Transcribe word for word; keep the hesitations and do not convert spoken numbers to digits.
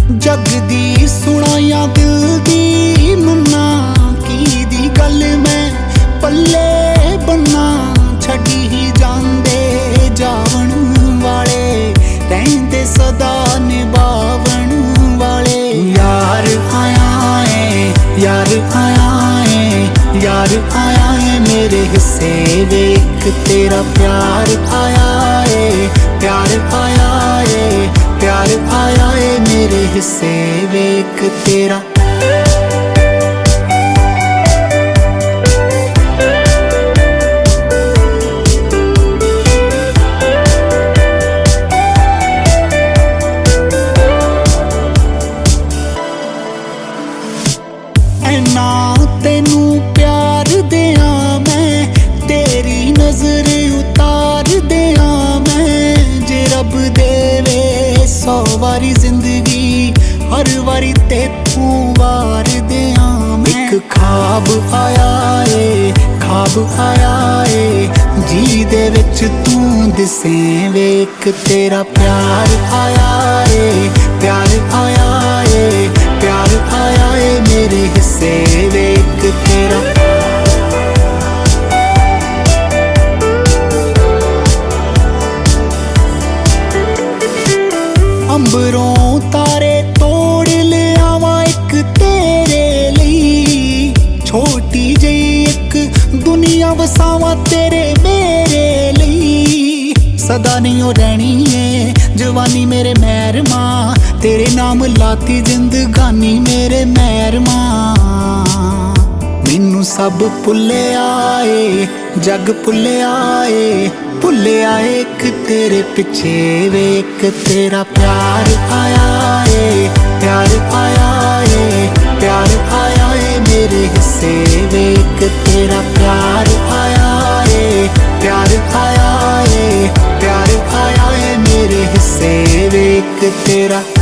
जग दी सुनाया दिल दी मन्ना की दी गल मैं पल्ले बन्ना छड़ी ही जांदे जावन वाले रहंदे सदा निभावन वाले। यार आया है यार आया है यार आया है मेरे हिस्से वेख तेरा प्यार आया है प्यार आया है प्यार आया है मेरे हिस्से वेख तेरा। ऐना तेनू प्यार दिया मैं तेरी नजर उतार दिया मैं। जे रब देवे सौ वारी जिंदगी हर वारी तेतू वार दिया मैं। एक खाब आया है खाब आया है जी दे विच तू दिसे वेख तेरा प्यार आया है प्यार आया है प्यार आया है मेरे हिस्से वेख तेरा। अंबरों तारे तोड़ ले आवा एक तेरे लिए छोटी जी एक दुनिया वसावा तेरे मेरे लिए। सदा नहीं हो रहनी है जवानी मेरे महरमा तेरे नाम लाती जिंदगानी मेरे महरमा। मैनू सब भुले आए जग भुले आए भुले आए एक तेरे पिछे वेख तेरा प्यार आया है प्यार आया है प्यार आया है मेरे हिस्से वेख तेरा प्यार आया है प्यार आया है प्यार आया है मेरे हिस्से वेख तेरा।